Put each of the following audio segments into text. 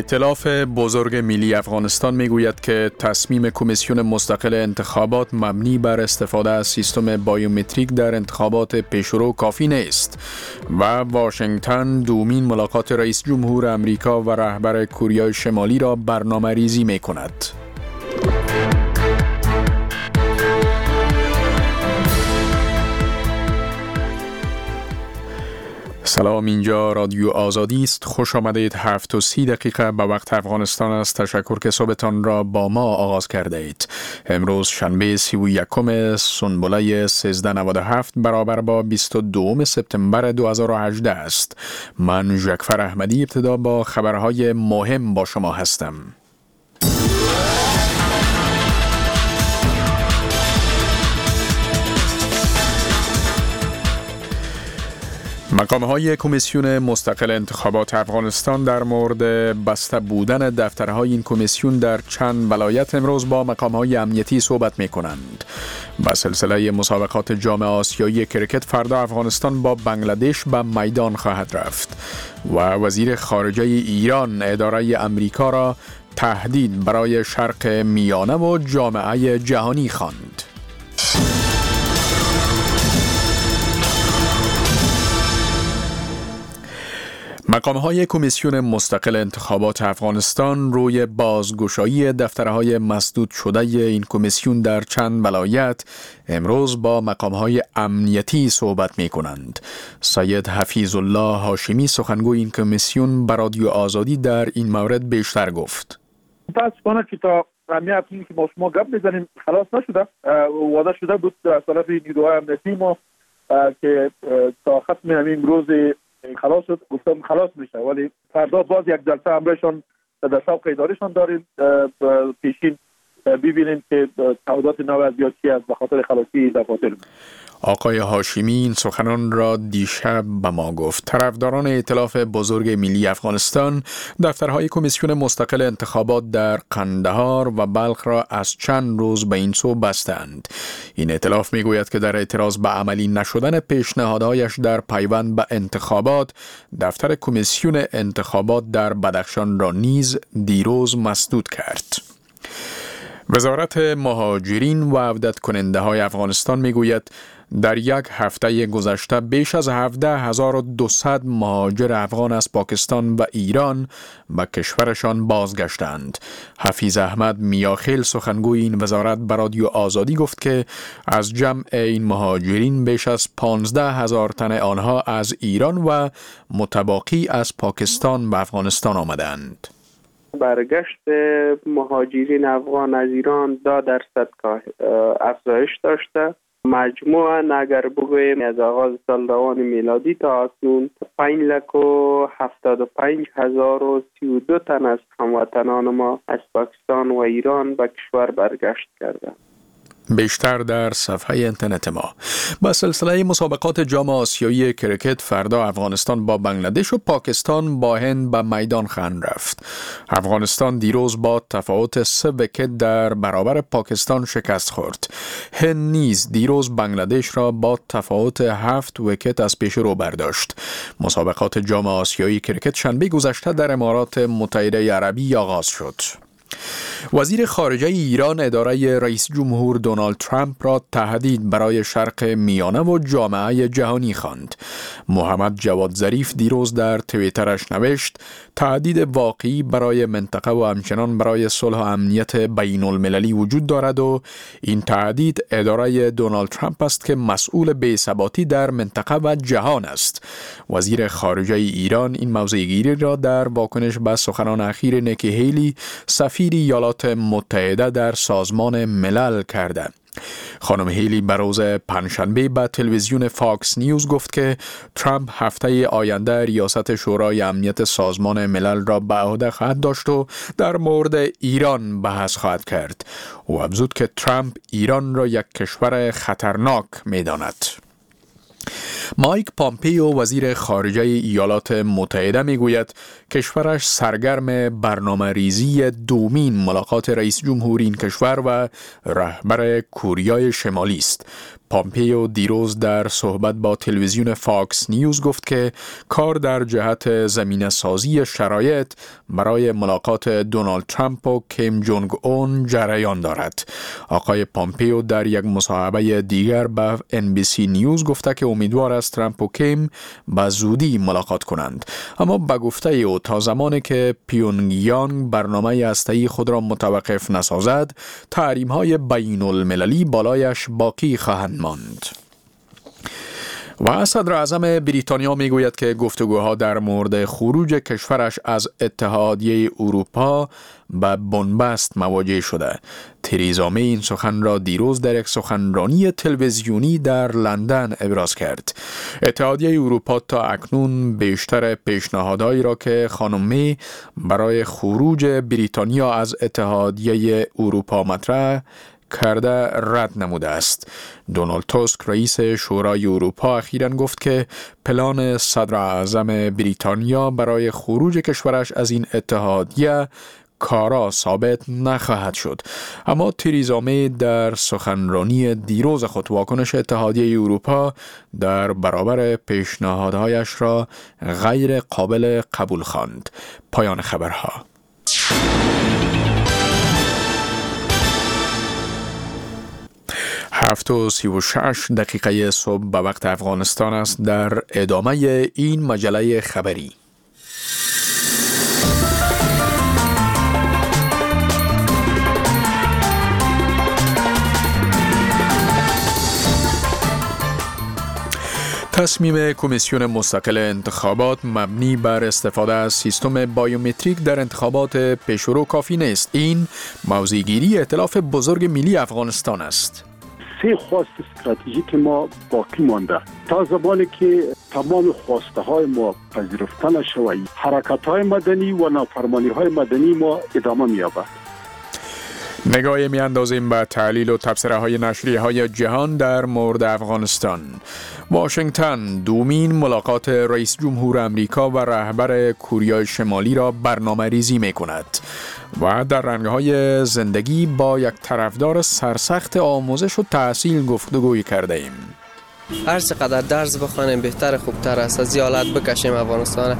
ائتلاف بزرگ ملی افغانستان میگوید که تصمیم کمیسیون مستقل انتخابات مبنی بر استفاده از سیستم بایومتریک در انتخابات پیشرو کافی نیست و واشنگتن دومین ملاقات رئیس جمهور امریکا و رهبر کره شمالی را برنامه ریزی می کند. سلام، اینجا رادیو آزادی است. خوش آمدید. 7:30 به وقت افغانستان است. تشکر که صبحتان را با ما آغاز کرده اید. امروز شنبه 31 سنبله 1397 برابر با 22 سپتامبر 2018 است. من ژکفر احمدی ابتدا با خبرهای مهم با شما هستم. مقام‌های کمیسیون مستقل انتخابات افغانستان در مورد بسته بودن دفترهای این کمیسیون در چند ولایت امروز با مقام‌های امنیتی صحبت می‌کنند. با سلسله مسابقات جام آسیایی کرکت فردا افغانستان با بنگلادش به میدان خواهد رفت و وزیر خارجه ایران اداره امریکا را تهدید برای شرق میانه و جامعه جهانی خواند. مقام‌های کمیسیون مستقل انتخابات افغانستان روی بازگشایی دفترهای مسدود شده این کمیسیون در چند ولایت امروز با مقام‌های امنیتی صحبت می‌کنند. سید حفیظ الله هاشمی سخنگوی این کمیسیون به رادیو آزادی در این مورد بیشتر گفت. متاسفانه که تا همین هفته که ما شما گپ می‌زنیم خلاص نشده. وعده شده بود از طرف نیروهای امنیتی ما که تا ختم همین روز خلاص شد. گفتم خلاص میشه، ولی فردا باز یک جلسه امرشان در سابق اداریشان داریم. پیشین ببینیم که تعهدات نو از چی است به خاطر خلاصی دفاتر. آقای هاشمی این سخنان را دیشب به ما گفت. طرفداران ائتلاف بزرگ ملی افغانستان دفترهای کمیسیون مستقل انتخابات در قندهار و بلخ را از چند روز به این سو بستند. این ائتلاف میگوید که در اعتراض به عملی نشدن پیشنهادهایش در پیوند به انتخابات، دفتر کمیسیون انتخابات در بدخشان را نیز دیروز مسدود کرد. وزارت مهاجرین و عودت کننده های افغانستان میگوید در یک هفته گذشته بیش از 17,200 مهاجر افغان از پاکستان و ایران به کشورشان بازگشتند. حفیظ احمد میاخیل سخنگوی این وزارت به رادیو آزادی گفت که از جمع این مهاجرین بیش از 15,000 تن آنها از ایران و متباقی از پاکستان به افغانستان آمدند. برگشت مهاجرین افغان از ایران 10% افزایش داشته. مجموعاً اگر بگوییم از آغاز سال روان میلادی تا اکنون 5,75,032 تن از هموطنان ما از پاکستان و ایران به کشور برگشت کردند. بیشتر در صفحه اینترنت ما. با سلسله مسابقات جام آسیایی کرکت فردا افغانستان با بنگلادش و پاکستان با هند به میدان خواهند رفت. افغانستان دیروز با تفاوت 3 ویکت در برابر پاکستان شکست خورد. هند نیز دیروز بنگلادش را با تفاوت 7 ویکت از پیش رو برداشت. مسابقات جام آسیایی کرکت شنبه گذشته در امارات متحده عربی آغاز شد. وزیر خارجه ایران اداره رئیس جمهور دونالد ترامپ را تهدید برای شرق میانه و جامعه جهانی خواند. محمد جواد ظریف دیروز در توییترش نوشت تهدید واقعی برای منطقه و همچنان برای صلح و امنیت بین المللی وجود دارد و این تهدید اداره دونالد ترامپ است که مسئول بی‌ثباتی در منطقه و جهان است. وزیر خارجه ایران این موضع‌گیری را در واکنش به سخنان اخیر نیکی هیلی سفیر ایالات متحده در سازمان ملل کرده. خانم هیلی به روز پنجشنبه به تلویزیون فاکس نیوز گفت که ترامپ هفته آینده ریاست شورای امنیت سازمان ملل را به عهده خواهد داشت و در مورد ایران بحث خواهد کرد. او افزود که ترامپ ایران را یک کشور خطرناک می‌داند. مایک پامپیو وزیر خارجه ایالات متحده میگوید کشورش سرگرم برنامه ریزی دومین ملاقات رئیس جمهور این کشور و رهبر کره شمالی است. پامپیو دیروز در صحبت با تلویزیون فاکس نیوز گفت که کار در جهت زمینه سازی شرایط برای ملاقات دونالد ترامپ و کیم جونگ اون جریان دارد. آقای پامپیو در یک مصاحبه دیگر به NBC نیوز گفته که امیدوار است ترامپ و کیم به زودی ملاقات کنند، اما به گفته او تا زمانی که پیونگیانگ برنامه هسته‌ای خود را متوقف نسازد، تحریم‌های بین‌المللی بالایش باقی خواهند ماند. و صدر اعظم بریتانیا میگوید که گفتگوها در مورد خروج کشورش از اتحادیه اروپا به بنبست مواجه شده. تریزا می این سخن را دیروز در یک سخنرانی تلویزیونی در لندن ابراز کرد. اتحادیه اروپا تا اکنون بیشتر پیشنهادهایی را که خانم می برای خروج بریتانیا از اتحادیه اروپا مطرح کرده رد نموده است. دونالد توسک رئیس شورای اروپا اخیراً گفت که پلان صدر اعظم بریتانیا برای خروج کشورش از این اتحادیه کارا ثابت نخواهد شد. اما تریزا می در سخنرانی دیروز خود واکنش اتحادیه اروپا در برابر پیشنهادهایش را غیر قابل قبول خواند. پایان خبرها. 7:36 صبح به وقت افغانستان است. در ادامه این مجله خبری تصمیم کمیسیون مستقل انتخابات مبنی بر استفاده از سیستم بایومتریک در انتخابات پیشرو کافی نیست. این موضع‌گیری ائتلاف بزرگ ملی افغانستان است. سه خواست استراتژیک ما باقی مانده تا زمانی که تمام خواسته های ما پذیرفته نشود، حرکت های مدنی و نافرمانی های مدنی ما ادامه می‌یابد. نگاهی می‌اندازیم به تحلیل و تبصره های نشریه های جهان در مورد افغانستان. واشنگتن دومین ملاقات رئیس جمهور امریکا و رهبر کره شمالی را برنامه ریزی می کند و در رنگ‌های زندگی با یک طرفدار سرسخت آموزش و تحصیل گفتگوی کرده ایم. هر چقدر درس بخوانیم بهتر خوبتر است. از حالت بکشیم افغانستان.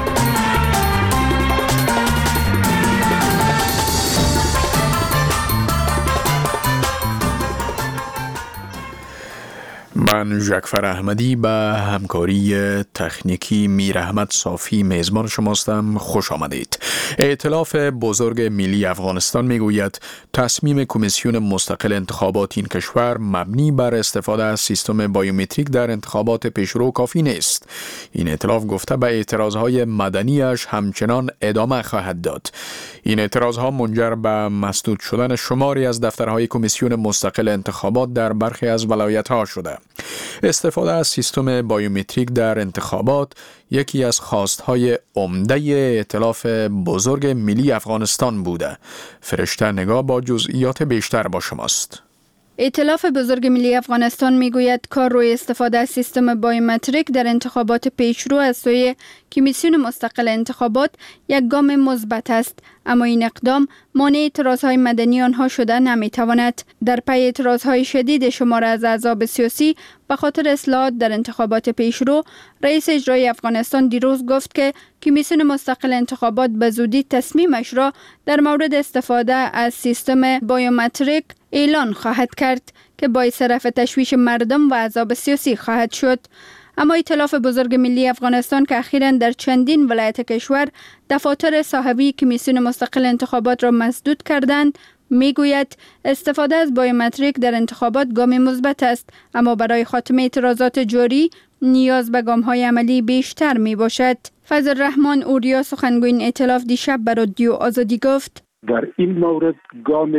من ژکفر احمدی به همکاری تکنیکی میر احمد صافی میزبان شماستم. خوش آمدید. ائتلاف بزرگ ملی افغانستان میگوید تصمیم کمیسیون مستقل انتخابات این کشور مبنی بر استفاده از سیستم بایومتریک در انتخابات پیشرو کافی نیست. این ائتلاف گفته به اعتراضهای مدنیش همچنان ادامه خواهد داد. این اعتراضها منجر به مسدود شدن شماری از دفترهای کمیسیون مستقل انتخابات در برخی از ولایت‌ها شده. استفاده از سیستم بایومتریک در انتخابات یکی از خواستهای عمده ائتلاف بزرگ ملی افغانستان بوده. فرشته نگاه با جزئیات بیشتر با شماست. ائتلاف بزرگ ملی افغانستان میگوید کار روی استفاده از سیستم بایومتریک در انتخابات پیشرو از سوی کمیسیون مستقل انتخابات یک گام مثبت است، اما این اقدام مانع اعتراضهای مدنی آنها شده نمیتواند. در پی اعتراضهای شدید شمار از احزاب سیاسی به خاطر اصلاحات در انتخابات پیشرو، رئیس اجرایی افغانستان دیروز گفت که کمیسیون مستقل انتخابات به زودی تصمیمش را در مورد استفاده از سیستم بایومتریک اعلان خواهد کرد که باعث رفع تشویش مردم و احزاب سیاسی خواهد شد. اما ائتلاف بزرگ ملی افغانستان که اخیراً در چندین ولایت کشور دفاتر صاحبی کمیسیون مستقل انتخابات را مسدود کردند، میگوید استفاده از بایومتریک در انتخابات گام مثبت است، اما برای خاتمه اعتراضات جاری نیاز به گام‌های عملی بیشتر می باشد. فضل الرحمن اوریا سخنگوی این ائتلاف دیشب به رادیو آزادی گفت در این مورد گام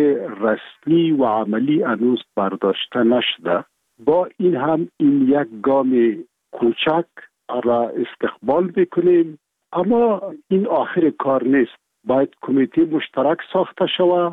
رسمی و عملی هنوز برداشته نشده. با این هم این یک گام کوچک را استقبال بکنیم، اما این آخر کار نیست. باید کمیته مشترک ساخته شود،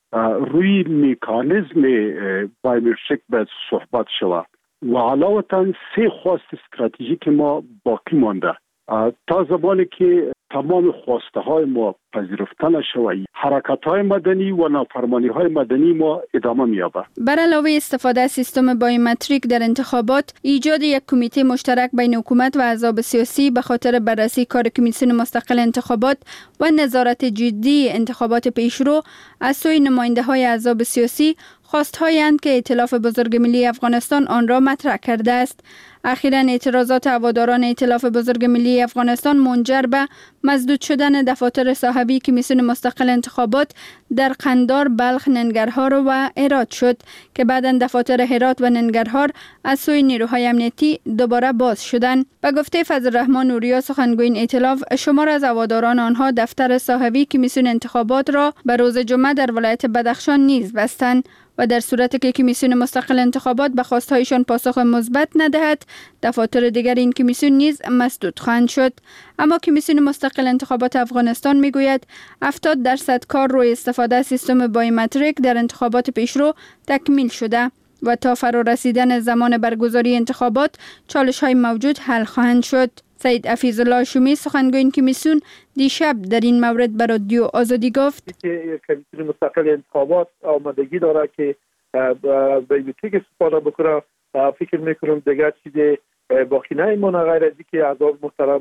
روی مکانیزم بایومتریک باید صحبت شود و علاوه سه خواست استراتژیک ما باقی مانده تا زمانی که تمام خواسته های ما پذیرفته نشود، حرکت های مدنی و نافرمانی های مدنی ما ادامه می‌یابد. بر علاوه استفاده از سیستم بایومتریک در انتخابات، ایجاد یک کمیته مشترک بین حکومت و احزاب سیاسی به خاطر بررسی کار کمیسیون مستقل انتخابات و نظارت جدی انتخابات پیشرو از سوی نماینده‌های احزاب سیاسی خواست‌هایی اند که ائتلاف بزرگ ملی افغانستان آن را مطرح کرده است. اخیراً اعتراضات هواداران ائتلاف بزرگ ملی افغانستان منجر به مسدود شدن دفاتر صاحبی کمیسیون مستقل انتخابات در قندار، بلخ، ننگرهار و هرات شد که بعداً دفاتر هرات و ننگرهار از سوی نیروهای امنیتی دوباره باز شدند. به گفته فضل الرحمن نوریا، سخنگوی این ائتلاف، شمار از هواداران آنها دفتر صاحبی کمیسیون انتخابات را به روز جمعه در ولایت بدخشان نیز بستند و در صورتی که کمیسیون مستقل انتخابات به خواستهایشان پاسخ مثبت ندهد، دفاتر دیگر این کمیسیون نیز مسدود خواهند شد. اما کمیسیون مستقل انتخابات افغانستان میگوید 70% کار روی استفاده از سیستم بایومتریک در انتخابات پیشرو تکمیل شده و تا فرا رسیدن زمان برگزاری انتخابات چالش‌های موجود حل خواهند شد. سید حفیظ الله شومی، سخنگوی این کمیسیون، دیشب در این مورد به رادیو آزادی گفت که کمیسیون مستقل انتخابات آمادگی داره که بایومتریک استفاده بکنه. فکر میکنم دیگر چیز باقی نمیمونه غیر از اینکه اعضای محترم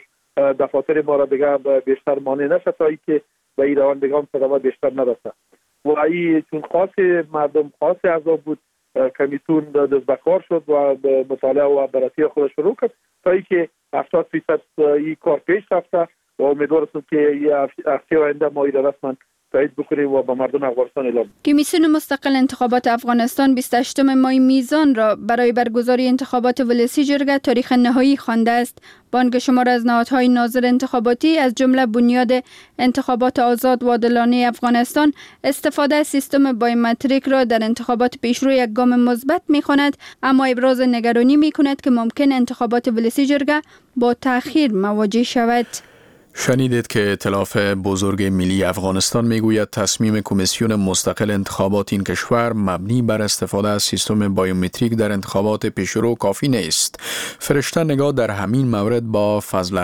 دفاتر ما را دیگر بیشتر مانع نشه تا اینکه به این روان دیگه هم صدمات بیشتر نرسه. و این چون خاص مردم، خاص اعضا بود، کمیسیون دست به کار شد و مطالعه و بررسی خودش شروع کرد تا اینکه 70% این کار پیش رفته و امیدوار هستم که هفته آینده ما این رسما تایید بکنیم و به مردم افغانستان اعلام. کمیسیون مستقل انتخابات افغانستان 28 ماه میزان را برای برگزاری انتخابات ولسی جرگه تاریخ نهایی خوانده است. بانک شمار از نهادهای ناظر انتخاباتی از جمله بنیاد انتخابات آزاد و عادلانه افغانستان استفاده از سیستم بایومتریک را در انتخابات پیشرو یک گام مثبت می‌خواند، اما ابراز نگرانی می‌کند که ممکن انتخابات ولسی جرگه با تأخیر مواجه شود. شنیدید که ائتلاف بزرگ ملی افغانستان میگوید تصمیم کمیسیون مستقل انتخابات این کشور مبنی بر استفاده از سیستم بایومتریک در انتخابات پیشرو کافی نیست. فرشته نگاه در همین مورد با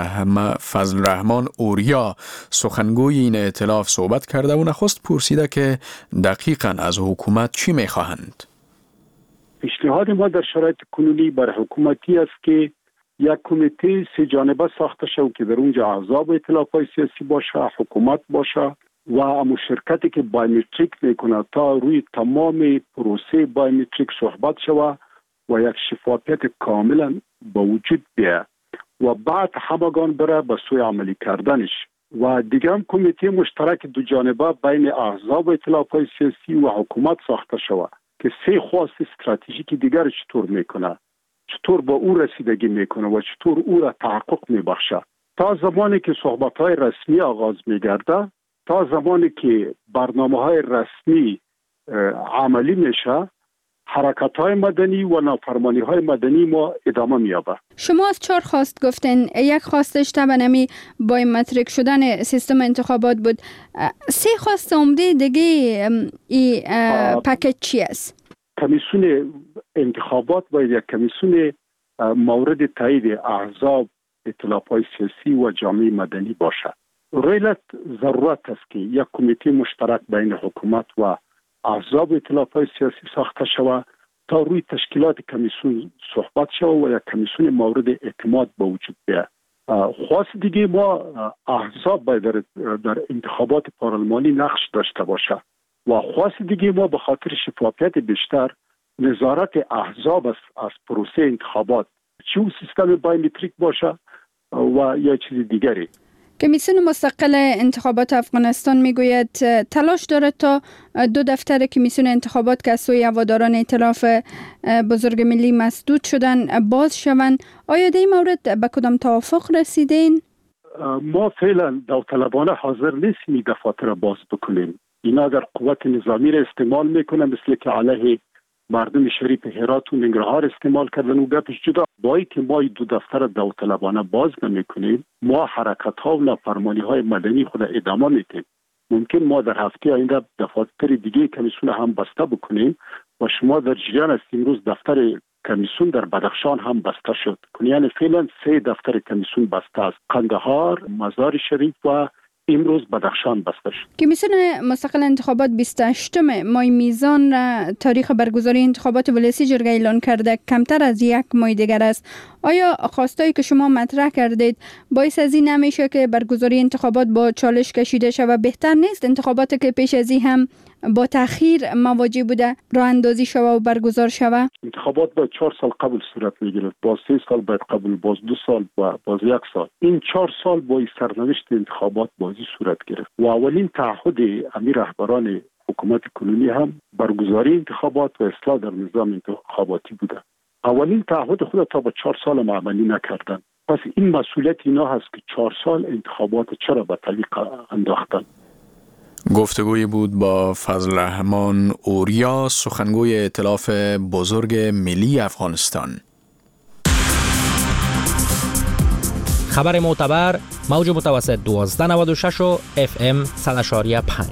فضل الرحمن اوریا، سخنگوی این ائتلاف، صحبت کرده و نخست پرسیده که دقیقاً از حکومت چی میخواهند. پیشنهاد ما در شرایط کنونی بر حکومتی است که یک کمیته 3 جانبه ساخته شد که در اونجا احزاب و ائتلاف‌های سیاسی باشه، حکومت باشه و همون شرکتی که بایومتریک میکنه تا روی تمام پروسه بایومتریک صحبت شود و یک شفافیت کاملا به وجود بیاید و بعد همگان بره به سوی عملی کردنش. و دیگه هم کمیته مشترک 2 جانبه بین احزاب و ائتلاف‌های سیاسی و حکومت ساخته شود که 3 خواست استراتژیک دیگر چطور میکنه، چطور با او رسیدگی میکنه و چطور او را تحقق میبخشه. تا زمانی که صحبت‌های رسمی آغاز میگرده، تا زمانی که برنامه‌های رسمی عملی میشه، حرکت‌های مدنی و نافرمانی‌های مدنی ما ادامه می‌یابد. شما از 4 خواست گفتن، یک خواستش طبعاً بایومتریک شدن سیستم انتخابات بود. 3 خواست عمده دیگه این پکیج چی است؟ کمیسیون انتخابات باید یک کمیسیون مورد تایید احزاب، ائتلاف‌های سیاسی و جامعه مدنی باشد. ریلت ضرورت است که یک کمیته مشترک بین حکومت و احزاب و ائتلاف‌های سیاسی ساخته شود تا روی تشکیلات کمیسیون صحبت شود و یک کمیسیون مورد اعتماد به وجود بیاید. خواست دیگه ما احزاب باید در انتخابات پارلمانی نقش داشته باشه و خواست دیگه ما به خاطر شفافیت بیشتر نظارت احزاب از پروسه انتخابات، چه سیستم بایومتریک باشه و یا چیز دیگری. کمیسیون مستقل انتخابات افغانستان میگوید تلاش دارد تا 2 دفتر کمیسیون انتخابات که از سوی هواداران ائتلاف بزرگ ملی مسدود شدن باز شوند. آیا در این مورد به کدام توافق رسیدین؟ ما فعلا داوطلبانه حاضر نیستیم این دفاتر باز بکنیم. اینا در قوت نظامی را استعمال میکنن، مثل که علیه مردم شریف هرات و ننگرهار استعمال کردن و گپش جدا. با اینکه ما 2 دفتر داوطلبانه باز نمیکنیم، ما حرکت ها و نافرمانی های مدنی خود ادامه میدیم. ممکن ما در هفته آینده دفاتر دیگه کمیسیون هم بسته بکنیم و شما در جریان است. امروز دفتر کمیسیون در بدخشان هم بسته شد. یعنی فعلا 3 دفتر کمیسیون بسته است: قندهار، مزار شریف و امروز بدخشان بسته شد. کمیسیون مستقل انتخابات 28 ماه میزان را تاریخ برگزاری انتخابات ولسی جرگه اعلان کرده. کمتر از 1 ماه دیگر است. آیا خواستایی که شما مطرح کردید باعث از این نمیشه که برگزاری انتخابات با چالش کشیده شود؟ بهتر نیست انتخاباتی که پیش از این هم با تأخیر مواجه بوده راه اندازی شود و برگزار شود؟ انتخابات باید 4 سال قبل صورت میگیرد، باز 3 سال باید قبل، باز 2 سال و باز 1 سال. این 4 سال با سرنوشت انتخابات بازی صورت گرفت و اولین تعهد امیر رهبران حکومت کنونی هم برگزاری انتخابات و اصلاح در نظام انتخاباتی بوده. اولین تعهد خود تا به 4 سال عملی نکردن. پس این مسئولیت اینا هست که 4 سال انتخابات چرا به تعویق انداختن. گفتگوی بود با فضل رحمان اوریا، سخنگوی ائتلاف بزرگ ملی افغانستان. خبر معتبر، موج متوسط 1296 و FM 100.5.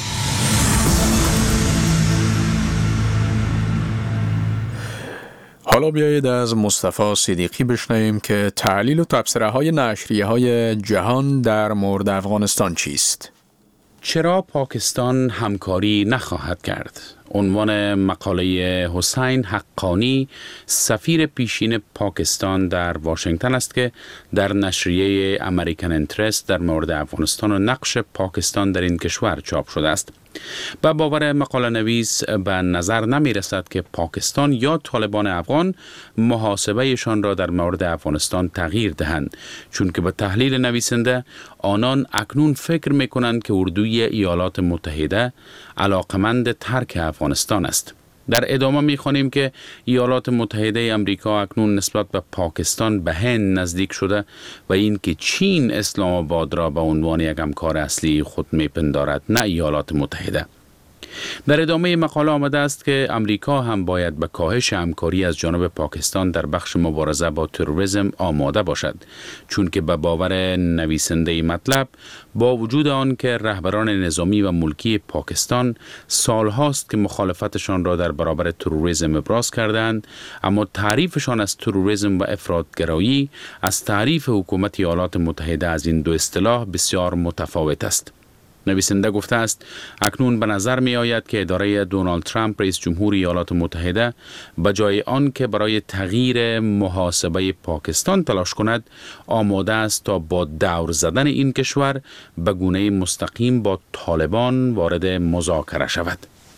حالا بیایید از مصطفی صدیقی بشنویم که تحلیل و تبصره های نشریه های جهان در مورد افغانستان چیست؟ چرا پاکستان همکاری نخواهد کرد؟ عنوان مقاله حسین حقانی، سفیر پیشین پاکستان در واشنگتن است که در نشریه امریکن انترست در مورد افغانستان و نقش پاکستان در این کشور چاپ شده است. به باور مقاله نویس به نظر نمی رسد که پاکستان یا طالبان افغان محاسبهشان را در مورد افغانستان تغییر دهند، چون که به تحلیل نویسنده آنان اکنون فکر می کنند که اردوی ایالات متحده علاقمند ترک افغانستان است. در ادامه می‌خوانیم که ایالات متحده آمریکا اکنون نسبت به پاکستان به هند نزدیک شده و اینکه چین اسلام آباد را به عنوان یک همکار اصلی خود می‌پندارد، نه ایالات متحده. در ادامه مقاله آمده است که امریکا هم باید به کاهش همکاری از جانب پاکستان در بخش مبارزه با تروریسم آماده باشد، چون که به باور نویسنده مطلب با وجود آن که رهبران نظامی و ملکی پاکستان سالهاست که مخالفتشان را در برابر تروریسم ابراز کردند، اما تعریفشان از تروریسم و افراطگرایی از تعریف حکومت ایالات متحده از این دو اصطلاح بسیار متفاوت است. نویسنده گفته است اکنون به نظر می آید که اداره دونالد ترامپ رئیس جمهور ایالات متحده به جای آن که برای تغییر محاسبه پاکستان تلاش کند، آماده است تا با دور زدن این کشور به گونه مستقیم با طالبان وارد مذاکره شود.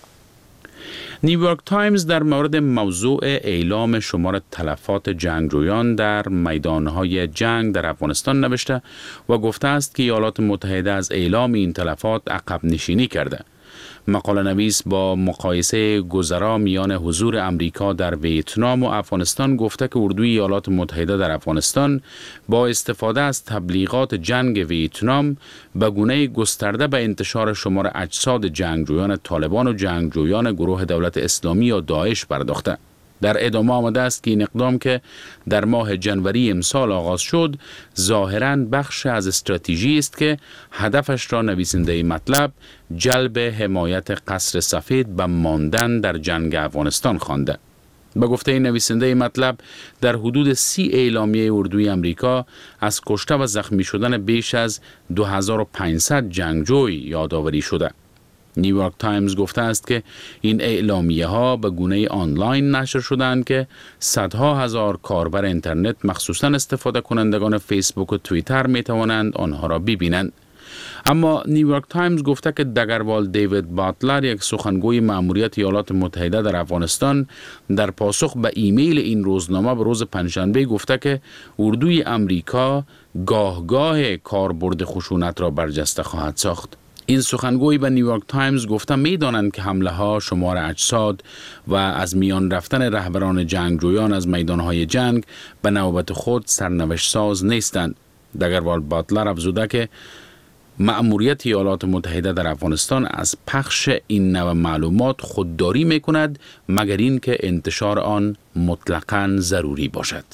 نیویورک تایمز در مورد موضوع اعلام شمار تلفات جنگجویان در میدانهای جنگ در افغانستان نوشته و گفته است که ایالات متحده از اعلام این تلفات عقب نشینی کرده. مقاله نویس با مقایسه گذرا میان حضور امریکا در ویتنام و افغانستان گفته که اردوی ایالات متحده در افغانستان با استفاده از تبلیغات جنگ ویتنام به گونه گسترده به انتشار شمار اجساد جنگجویان طالبان و جنگجویان گروه دولت اسلامی یا داعش پرداخته. در ادامه آمده است که این اقدام که در ماه جنوری امسال آغاز شد ظاهراً بخش از استراتژی است که هدفش را نویسنده مطلب جلب حمایت قصر سفید به ماندن در جنگ افغانستان خوانده. به گفته نویسنده مطلب در حدود 30 اعلامیه اردوی امریکا از کشته و زخمی شدن بیش از 2500 جنگجوی یادآوری شده. نیویورک تایمز گفته است که این اعلامیه ها به گونه آنلاین نشر شدند که صدها هزار کاربر اینترنت مخصوصاً استفاده کنندگان فیسبوک و توییتر می توانند آنها را ببینند. اما نیویورک تایمز گفته که دگروال دیوید باتلر، یک سخنگوی مأموریت ایالات متحده در افغانستان، در پاسخ به ایمیل این روزنامه به روز پنجشنبه گفته که اردوی امریکا گاه کاربرد خشونت را برجسته خواهد ساخت. این سخنگوی به نیویورک تایمز گفته می‌دانند که حمله ها، شمار اجساد و از میان رفتن رهبران جنگجویان از میدانهای جنگ به نوبت خود سرنوشت ساز نیستند. دگروال باتلر افزوده که مأموریت ایالات متحده در افغانستان از پخش این نوع معلومات خودداری می‌کند مگر اینکه انتشار آن مطلقاً ضروری باشد.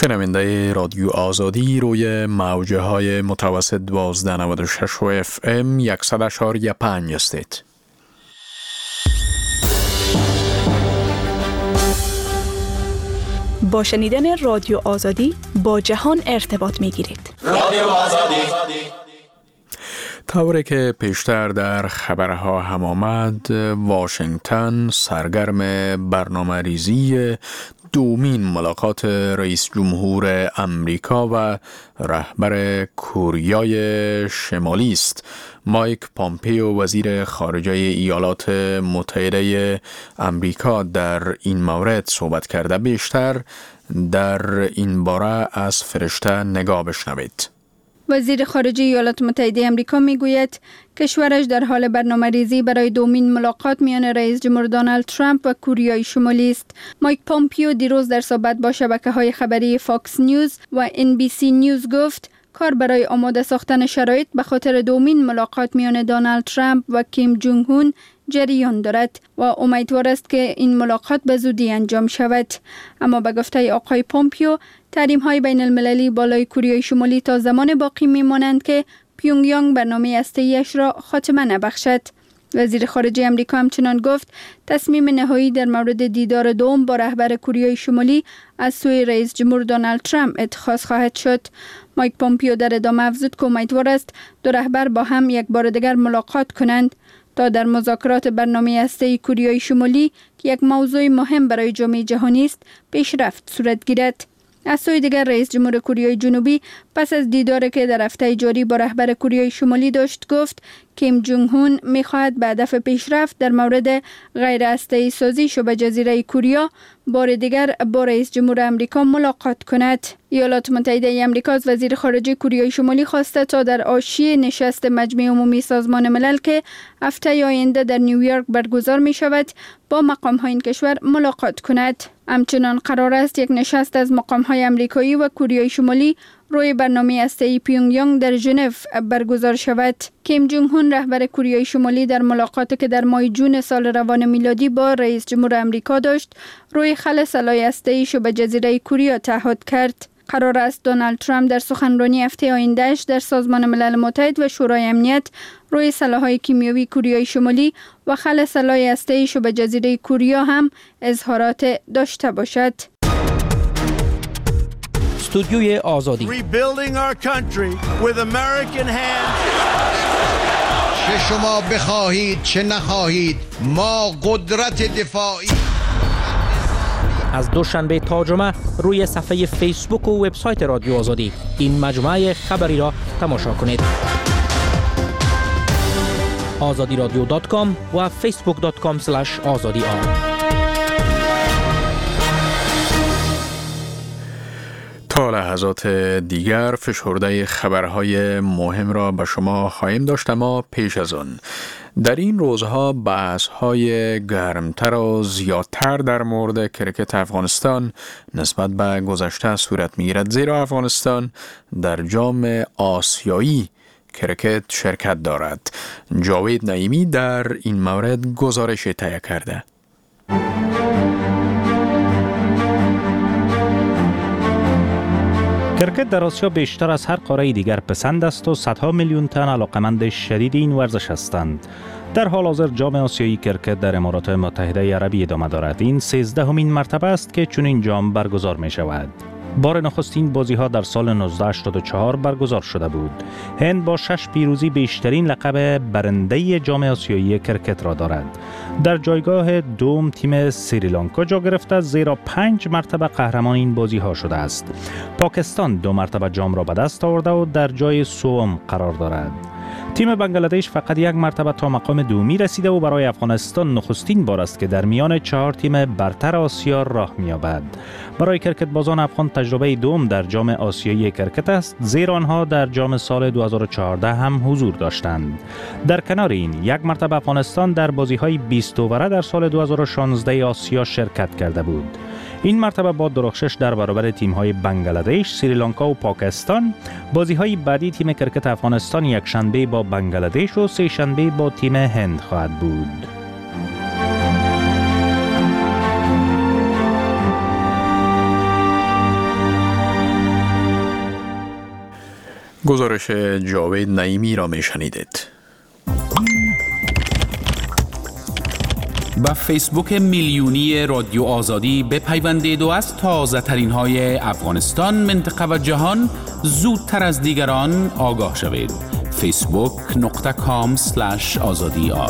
شنونده رادیو آزادی روی موجه های متوسط 1296 و FM 100.5 هستید. با شنیدن رادیو آزادی با جهان ارتباط می گیرید. رادیو آزادی. طوری که پیشتر در خبرها هم آمد، واشنگتن سرگرم برنامه ریزی دومین ملاقات رئیس جمهور امریکا و رهبر کوریای شمالی است. مایک پامپیو وزیر خارجه ایالات متحده امریکا در این مورد صحبت کرده. بیشتر در این باره از فرشته نگاه بشنوید. وزیر خارجه ایالات متحده آمریکا میگوید کشورش در حال برنامه‌ریزی برای دومین ملاقات میان رئیس جمهور دونالد ترامپ و کوریای شمالی است. مایک پامپیو دیروز در صحبت با شبکه‌های خبری فاکس نیوز و NBC نیوز گفت کار برای آماده ساختن شرایط به خاطر دومین ملاقات میان دونالد ترامپ و کیم جونگ هون جریان دارد و امیدوار است که این ملاقات به زودی انجام شود. اما به گفته آقای پامپیو، تحریم‌های بین المللی بالای کوریای شمالی تا زمان باقی می‌مانند که پیونگ یانگ برنامه هسته‌ایش را خاتمه نبخشد. وزیر خارجه آمریکا همچنان گفت تصمیم نهایی در مورد دیدار دوم با رهبر کوریای شمالی از سوی رئیس جمهور دونالد ترامپ اتخاذ خواهد شد. مایک پامپیو در ادامه افزود که امیدوار است دو رهبر با هم یک بار دیگر ملاقات کنند تا در مذاکرات برنامه هسته‌ای کوریای شمالی که یک موضوع مهم برای جامعه جهانی است پیشرفت صورت گیرد. از سوی دیگر رئیس جمهور کوریای جنوبی پس از دیداری که در هفته جاری با رهبر کوریای شمالی داشت گفت کیم جونگ هون می‌خواهد به هدف پیشرفت در مورد غیر هسته‌ای سازی شبه جزیره کوریا بار دیگر با رئیس جمهور آمریکا ملاقات کند. ایالات متحده آمریکا از وزیر خارجه کوریای شمالی خواسته تا در حاشیه نشست مجمع عمومی سازمان ملل که هفته آینده در نیویورک برگزار می شود با مقام‌های این کشور ملاقات کند. همچنان قرار است یک نشست از مقام‌های آمریکایی و کوریای شمالی روی برنامه هسته‌ای پیونگ یانگ در ژنو برگزار شود. کیم جونگ هون رهبر کوریای شمالی در ملاقاتی که در ماه جون سال روان میلادی با رئیس جمهور آمریکا داشت روی خل سلاح هسته‌ای شبه جزیره کوریا تعهد کرد. قرار است دونالد ترامپ در سخنرانی هفته آینده‌اش در سازمان ملل متحد و شورای امنیت روی سلاح‌های کیمیایی کوریای شمالی و خل سلاح هسته‌ای شبه جزیره کوریا هم اظهارات داشته باشد. استودیوی آزادی چه شما بخواهید چه نخواهید ما قدرت دفاعی. از دوشنبه تا جمعه روی صفحه فیسبوک و وبسایت رادیو آزادی این مجموعه خبری را تماشا کنید. azadiradio.com و facebook.com/azadi. تا لحظات دیگر فشرده خبرهای مهم را به شما خواهیم داشت، اما پیش از آن در این روزها بحث‌های گرمتر و زیادتر در مورد کرکت افغانستان نسبت به گذشته صورت می‌گیرد، زیرا افغانستان در جام آسیایی کرکت شرکت دارد. جاوید نعیمی در این مورد گزارش تهیه کرده. کرکت در آسیا بیشتر از هر قاره دیگر پسند است و صدها میلیون تن علاقمند شدید این ورزش هستند. در حال حاضر جام آسیایی کرکت در امارات متحده عربی ادامه دارد. این 13مین مرتبه است که چنین جام برگزار می شود. بار نخستین بازی‌ها در سال 1984 برگزار شده بود. هند با 6 پیروزی بیشترین لقب برنده جام آسیایی کرکت را دارد. در جایگاه دوم تیم سریلانکا جا گرفته، زیرا 5 مرتبه قهرمان این بازی‌ها شده است. پاکستان 2 مرتبه جام را به دست آورده و در جای سوم قرار دارد. تیم بنگلادش فقط 1 مرتبه تا مقام دومی رسیده و برای افغانستان نخستین بار است که در میان 4 تیم برتر آسیا راه می‌یابد. برای کرکت بازان افغان تجربه دوم در جام آسیایی کرکت است، زیرا آنها در جام سال 2014 هم حضور داشتند. در کنار این 1 مرتبه افغانستان در بازی‌های 20 اوره در سال 2016 آسیا شرکت کرده بود. این مرتبه با درخشش در برابر تیم‌های بنگلادش، سریلانکا و پاکستان، بازی‌های بعدی تیم کرکت افغانستان یک شنبه با بنگلادش و سه شنبه با تیم هند خواهد بود. گزارش جاوید نعیمی را می شنیدید. با فیسبوک میلیونی رادیو آزادی بپیوندید و از تازه ترین های افغانستان، منطقه و جهان زودتر از دیگران آگاه شوید. facebook.com/azadi.ar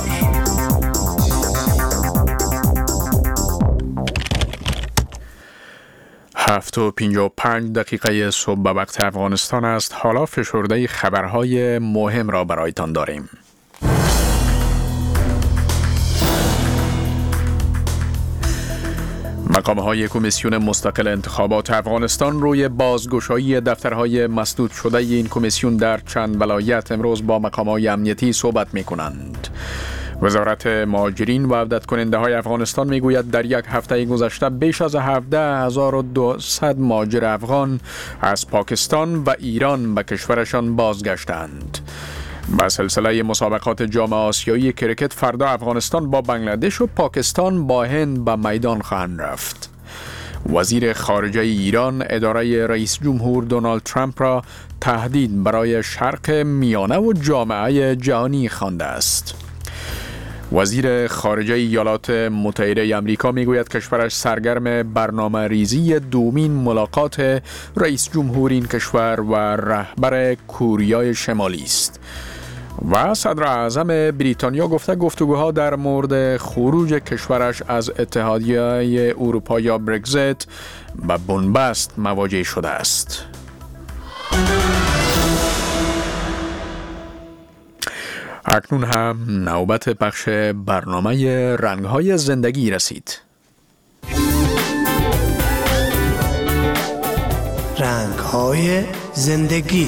7:55 صبح به وقت افغانستان است. حالا فشرده خبرهای مهم را برایتان داریم. مقام‌های کمیسیون مستقل انتخابات افغانستان روی بازگشایی دفترهای مسدود شده این کمیسیون در چند ولایت امروز با مقام‌های امنیتی صحبت می‌کنند. وزارت مهاجرین و عودت کننده های افغانستان میگوید در یک هفته گذشته بیش از 17,200 مهاجر افغان از پاکستان و ایران به کشورشان بازگشتند. با سلسله مسابقات جام آسیایی کرکت فردا افغانستان با بنگلادش و پاکستان با هند به میدان خواهند رفت. وزیر خارجه ایران اداره رئیس جمهور دونالد ترامپ را تهدید برای شرق میانه و جامعه جهانی خوانده است. وزیر خارجه ایالات متحده آمریکا میگوید کشورش سرگرم برنامه ریزی دومین ملاقات رئیس جمهور این کشور و رهبر کوریای شمالی است. و صدر اعظم بریتانیا گفته گفتگوها در مورد خروج کشورش از اتحادیه اروپا یا برگزیت به بنبست مواجه شده است. اکنون هم نوبت بخش برنامه رنگ‌های زندگی رسید. رنگ‌های زندگی.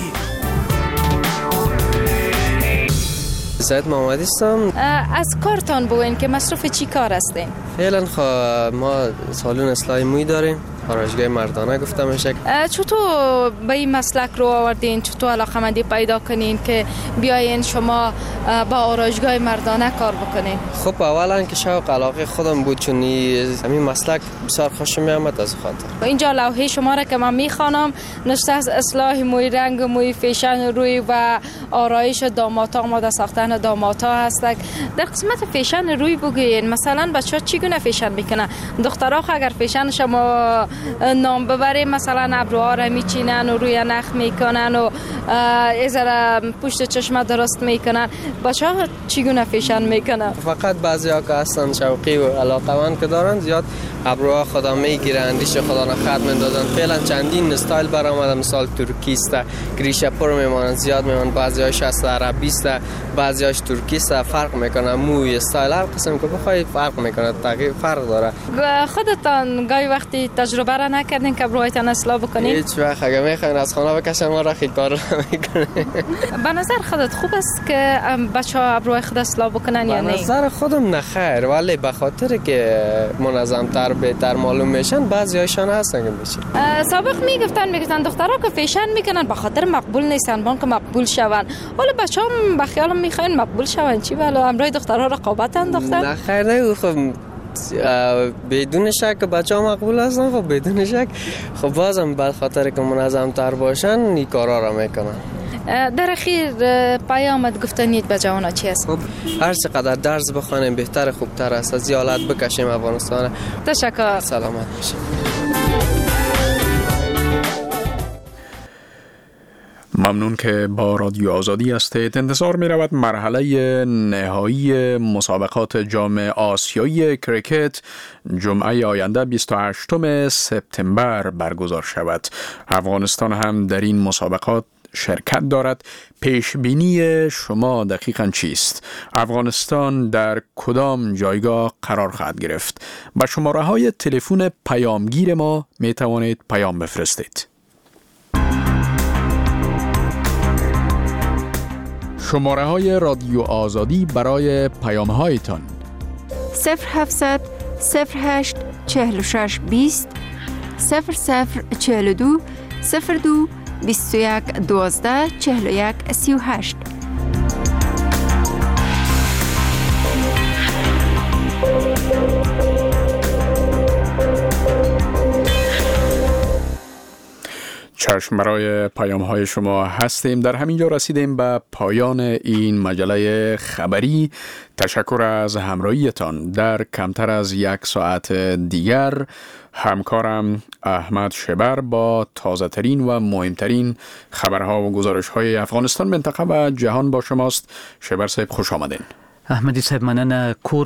زید محمدی هستم. از کارتان بگوین که مصرف چی کار هستین؟ فعلا ما سالون اصلاح موی داریم، آرایشگاه مردانه گفته میشه. چطور به این مسلک رو آوردین؟ چطور علاقه‌مندی پیدا کنین که بیاین شما با آرایشگاه مردانه کار بکنین؟ خب اولا که شوق علاقه خودم بود، چون همین مسلک بسیار خوشم میامد از خاطر. اینجا لوحه شما را که من میخوانم نوشته از اصلاح موی، رنگ موی، فیشن روی و آرایش دامادها، آماده ساختن دامادها هست. در قسمت فیشن روی بگوین مثلا بچه‌ها چگونه فیشن میکنن؟ دخترها اگر فیشن شما نام ببریم مثلا ابروها را میچینن و روی نخ میکنن و ازر پشت چشم درست میکنن. بچه‌ها چگونه فیشن میکنن؟ فقط بعضیا که هستن شوقی و علاقه‌مند که دارن زیاد ابروها خدا میگیرن، ریش خدا را خط میندازن. فعلا چندین استایل برآمده، مثال ترکی است، ریشه پر میمونن، زیاد میمونن، بعضیاش از عربی است، بعضیاش ترکی است. فرق میکنه، موی استایل هر قسم که بخوای فرق میکنه، تغییر فرق داره. خودتان گاهی وقتی تجربه را نکردین که ابروهایتان اصلاح بکنین؟ هیچ وقت اگه میخواین از خانه بکشن ما را خیلی کار میکنه. به نظر خودت خوب است که بچه‌ها ابروهای خود اصلاح بکنن یا نه؟ به نظر خودم نه خیر، ولی به خاطر که منظم تر بهتر معلوم میشن بعضیاشان هستن که میشه. سابق میگفتن دخترها که فیشن میکنن به خاطر مقبول نیستن، بان که مقبول شون. حالا بچه‌ها به خیالم میخواین مقبول شون چی بالا امرای دخترها رقابت انداختن؟ نه خیر نه، خب بدون شک بچه‌ها مقبول هستن. خب بدون شک خب بازم به خاطر که منظم تر باشن این کارا را میکنن. در اخیر پیامت گفتنید به جوانا چی است؟ خب هر چقدر درس بخوانیم بهتر خوبتر است، از حالت بکشیم افغانستان. تشکر. سلامت باشید. ممنون که با رادیو آزادی هستید. انتظار می رود مرحله نهایی مسابقات جام آسیایی کرکت جمعه آینده 28 سپتامبر برگزار شود. افغانستان هم در این مسابقات شرکت دارد. پیش بینی شما دقیقاً چیست؟ افغانستان در کدام جایگاه قرار خواهد گرفت؟ با شماره های تلفن پیامگیر ما می توانید پیام بفرستید. شماره های رادیو آزادی برای پیام هایتان 0700 08 46 20 0042 02 21 12 41 38. چشم، برای پیام های شما هستیم. در همینجا رسیدیم به پایان این مجله خبری. تشکر از همراهیتان. در کمتر از 1 ساعت دیگر همکارم احمد شبر با تازه ترین و مهمترین خبرها و گزارش های افغانستان، منطقه و جهان با شماست. شبر صاحب خوش آمدین. احمدی صاحب مننه.